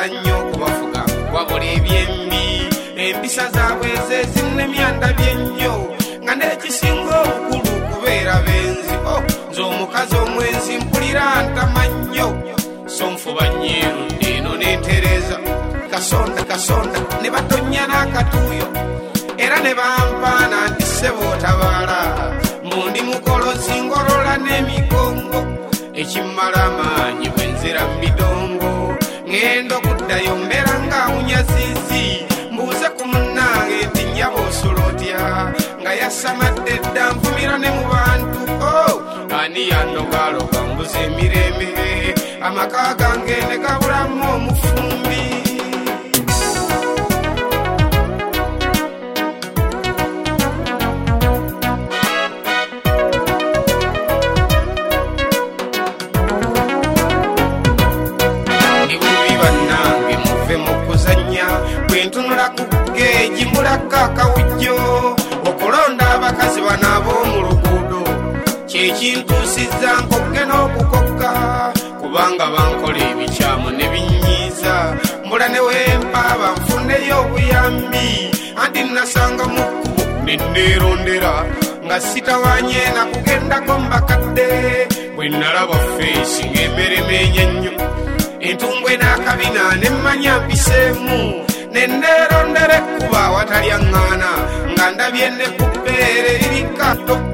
nnyo okubafuga wabula ebyembi empisa zaabwe ezezinnemyanda byennyo nga n'ekisinga obukulu kubeera benzi nze omukazi omwenzi mpulira ntamannyo so nfuba nnyeru eno n'entereza kasonda ne batonya n'akatuuyo era ne bampaana nti ssebo otabaala mbundi mukolozi ngolola n'emigongo ekimmala amaanyi bwe nzira mu bidongo ngenda okuddayo mbeera ng'awunya ziizi mbuuze ku munnange nti nnyaba osula otya nga yasamadde dda nvumira ne mu bantu ani yanogaloga mbuze emirembe amaka gange ne gabulamu omufumbi bwentunula ku geegi mulaka akawujjo okulonda abakazi banaabo mu luguudo kyekintuusizza nkokke n'okukokka kubanga bankola ebikyamu ne binnyiiza mbula ne wempa banfuneyo obuyambi anti nasanga mu kkubo ne nneerondera nga sitawanye na kugendako mbakadde bwe nalaba feesi ng'emeremenya nnyo entumbwe n'akabina ne mmanya mpiseemu nenderondera ekkuba awatali aŋŋaana nga ndabye ne ku bbeere lirika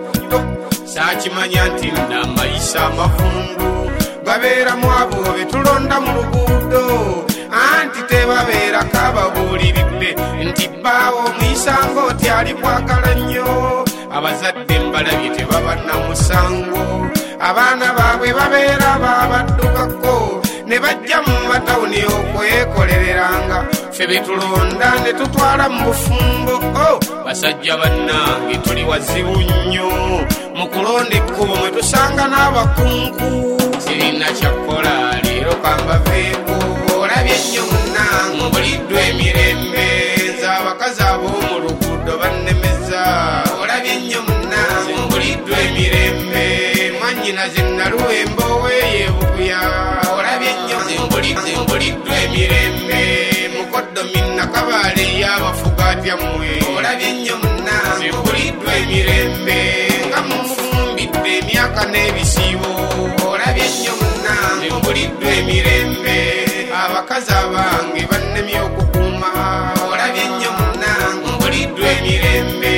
saakimanya nti nna amayisa amavundu gabeeramu abo be tulonda mu luguudo anti tebabeerako ababuuliridde nti bbaawo omuyisanga oti ali kwagala nnyo abazadde mbalabye tebaba na musango abaana baabwe babeera baabaddukako ne bajja mu matawuni okwekolereranga ffe betulonda ne tutwala mu bufumbo basajja bannange tuli wazibu nnyo mu kulonda ekkubo mwe tusanga n'abakunku sirina kyakkola leero kambaveeko olabye nnyo munnange mbuliddwa emirembe nze abakazi ab'omu luguudo bannemeza olabye nnyo munnange mbuliddwa emirembe mwannyina ze naluwemba oweeyebukuya olabye nnyo mbuliddwa emirembe mukoddo minna kabaale y'abafuga atyammwe olabye nnyo munnange mbuliddwa emirembe nga mumufumbidde emyaka n'ebisiibo olabye nnyo munnange mbuliddwa emirembe abakazi abange bannemye okukuuma olabye nnyo munnange mbuliddwa emirembe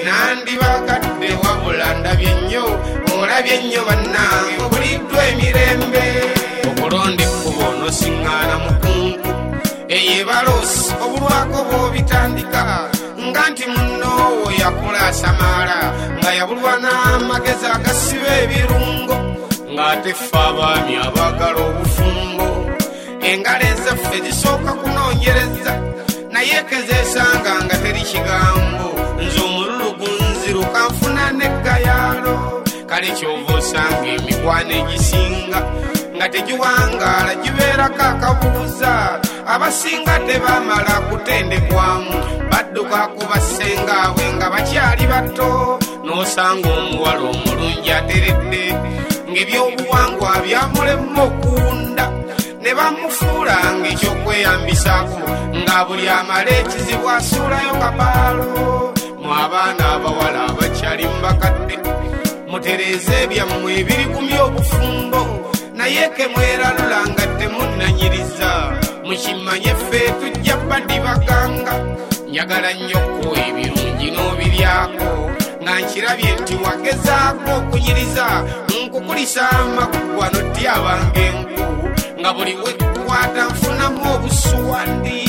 nandibagadde wabula ndabye nnyo olabye nnyo bannange mbuliddwa emirembe okulonda ekkubo nosiŋŋaana mukunku eyebalosi obulwako bw'obitandika nga nti munnoowo yakula asamaala nga yabulwa n'amagezi agasiba ebirungo ng'ate ffe abaami abaagala obufumbo engalo ezaffe zisooka kunoonyereza naye kezeesanga nga teri kigambo nze omululu gunziruka nfuna n'eggayaalo kale kyova osanga emikwano egisinga nga tegiwangaala gibeerako akabuuza abasinga tebamala kutendekwamu badduka ku bassengaabwe nga bakyali bato n'osanga omuwala omulungi ateredde ng'ebyobuwangwa byamulemu okuwunda ne bamufuula ng'ekyokweyambisaako nga buli amala ekizibu asuulayo kabaalo mu abaana abawala abakyali mu bakadde mutereeze ebyammwe ebirigumya obufumbo naye kemweralula nga temunnanyiriza mukimanye ffe tujja badibaganga njagala nnyo ebirungi n'obiryako nga nkirabye nti wagezaako okunyiriza nkukulisa amakugu ano tyabanga enku nga buli wekukwata nfunamu obusuwandi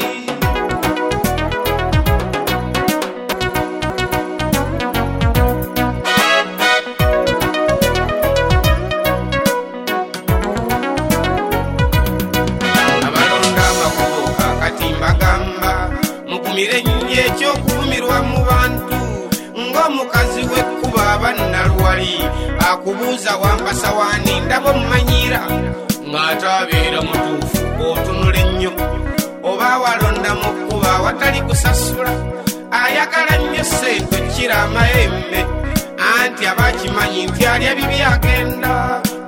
mirenge ekyokuvumirwa mu bantu ng'omukazi w'ekkuba abannalwali akubuuza wambasa waani ndaba omumanyira ng'ate abeera mutuufu otunula ennyo oba awalonda mu kkuba awatali kusasula ayagala nnyo ssente okkira amayembe anti aba akimanyi nti alya bibi agenda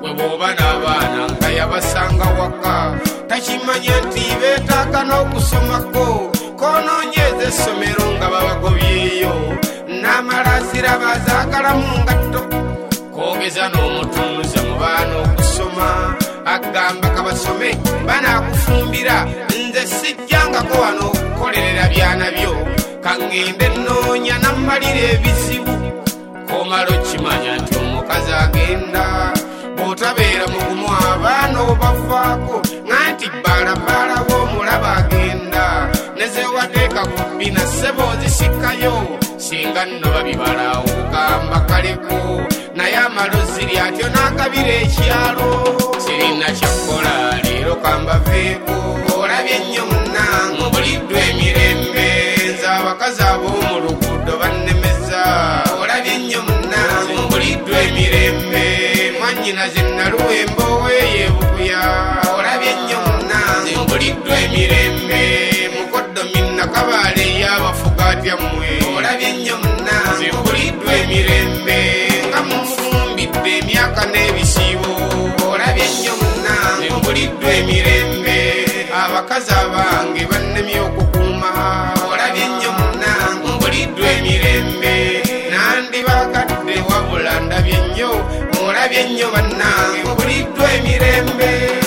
bwe bw'oba n'abaana nga yabasanga waka takimanya nti beetaaga n'okusomako konoonyeza essomero nga babagobyeyo n'amalazira bazaagala mu ngatto koogeza n'omutunuza mu baana okusoma agamba kabasome banaakufumbira nze sijjangako wano okukolerera byana byo kaŋŋende nnoonya nammalira ebizibu komala okimanya nti omukazi agenda bw'otabeera mugumu abaana obavaako nganti bbaalabaala bw'omulaba agenda nezewateeka ku bbina ssebo ozisikayo singa nno babibalaawo ogamba kaleko naye amalozi lyatyo n'akabira ekyalo sirina kyakkola leero kambaveeko olabye nnyo munnange mbuliddwa emirembe nze abakazi ab'omu luguudo bannemeza olabye nnyo munnange mbuliddwa emirembe mwannyina ze naluwemba oweeyebukuya olabye nnyo munnange mbuliddwa emirembe mukoddo minna kabaale ey'abafuga atyammwe olabye nnyo munnange mbuliddwa emirembe nga mufumbidde emyaka n'ebisiibo olabye nnyo munnange mbuliddwa emirembe abakazi abange bannemye okukuuma olabye nnyo munnange mbuliddwa emirembe nandibagadde wabula ndabye nnyo olabye nnyo bannange mbuliddwa emirembe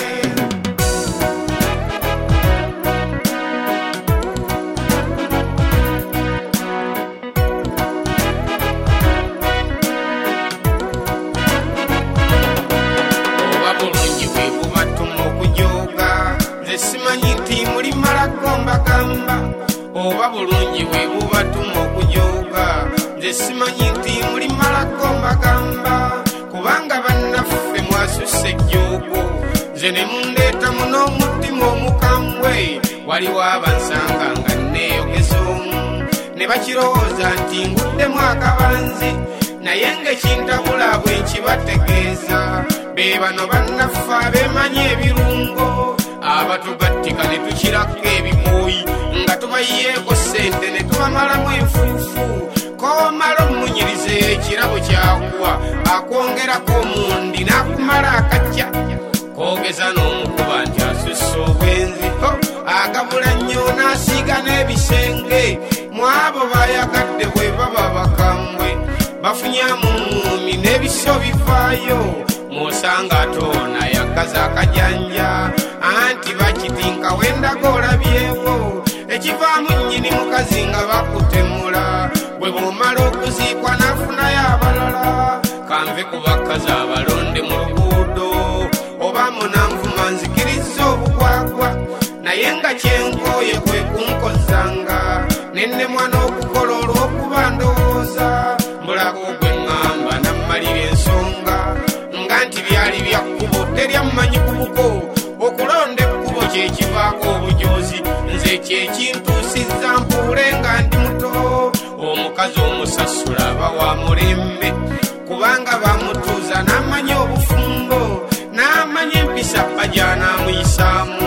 oba bulungi bwe bubatuma okujooga nze simanyi nti muli malako mbagamba kubanga bannaffe mwasusse ejjoogo nze ne mundeeta muno omutima omukambwe waliwo abansanga nga neeyogeza omu ne bakirowooza nti nguddemu akabanzi naye ng'ekintabula bwe nkibategeeza be bano bannaffe abeemanyi ebirungo abatugattika ne tukirako ebikooyi nga tubayiyeeko ssente ne tubamalamu enfuufu koomala omunyirize ekirabo kyakuwa akwongerako omundi n'akumala akajja koogeza n'omukuba nti asusse obwenzi agabula nnyo n'asiiga n'ebisenge mu abo bayagadde bwe baba bakambwe bafunyamu muumi n'ebiso bivaayo mwosanga atoona yagaza akajanja anti bakitinka wendaga olabyewo ekivaamu nnyini mukazi nga bakutemula bwe bw'omala okuziikwa n'afunayo abalala kanve ku bakazi abalonde mu luguudo oba munanvuma nzikiriza obugwagwa naye nga kyenkooye kwe kunkozanga nennemwa n'okukola olw'okuba ndowooza mbulako gwe ŋŋamba nammalira ensonga nga nti byali bya kkubo teryammanyi ku buko okulonda ekkubo kyekivaako obujoozi nze kyekintuusizza mpuule nga ndi muto omukazi omusasula aba wa mulembe kubanga bamutuuza n'amanya obufumbo n'amanya empisa bajanaamuyisaamu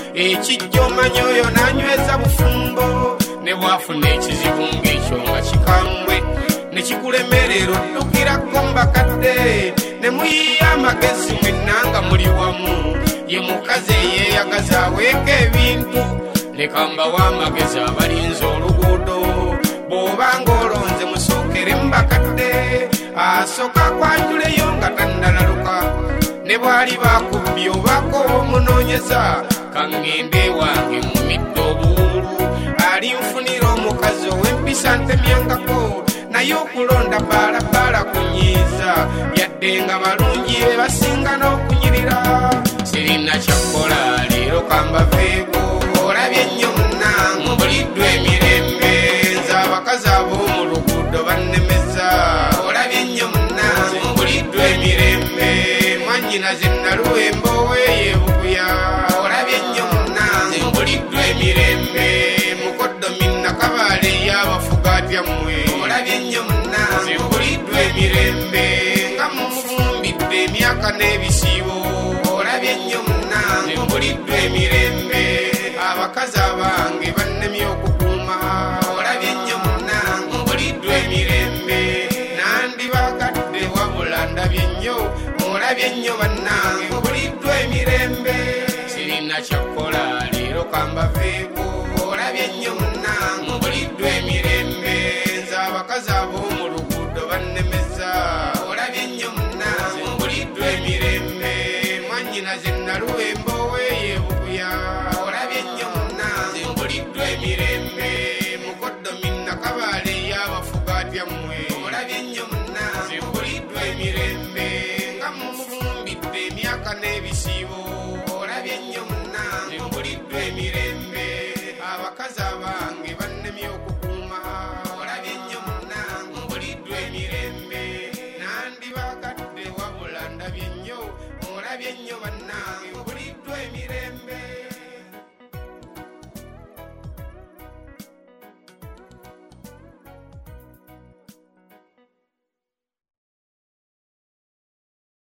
ekijja omanya oyo n'anyweza bufumbo ne bwafuna ekizibu ng'ekyo nga kikambwe ne kikulemerera oddukirako mbakadde ne muyiya amagezi mwenna nga muli wamu ye mukazi eyeeyagaza aweeka ebintu leka mbawa amagezi abalinza oluguudo bw'obanga olonze musookere mbakadde asooka kwanjuleyo nga tannalaluka ne bwali baakubbi obaako omunoonyeza kaŋŋende wange mu middo obuwulu alinfunira omukazi ow'empisa ntemyangako naye okulonda bbaalabaala kunyiiza yadde nga balungi be basinga n'okunyirira sirina kyakkola leero kambaveeko olabye nnyo munnange mbuliddwa emirembe nze abakazi ab'omu luguudo bannemeza olabye nnyo munnange mbuliddwa emirembe mwannyina ze naluwemba oweeyebukuya olabye nnyo munnange mbuliddwa emirembe mukoddo minna kabaale ey'abafuga atyammwe olabye nnyo munnange mbuliddwa emirembe nga mufumbidde emyaka n'ebisiibo olabye nnyo munnange mbuliddwa emirembe abakazi abange bannemye okukuuma olabye nnyo munnange mbuliddwa emirembe nandibagadde wabula ndabye nnyo olabye nnyo banna mbaveeko olabye nnyo munnange mbuliddwa emirembe nze abakazi ab'omu luguudo bannemeza olabye nnyo munnange mbuliddwa emirembe mwannyinaze naluwemba oweeyebukuya olabye nnyo munnange mbuliddwa emirembe mukoddomi nakabaale y'abafugaatyammwe olabye nnyo munnange mbuliddwa emirembe nga mumubumbidde emyaka n'ebisiibo olabye nnyo munnange mbuliddwa emirembe abakazi aba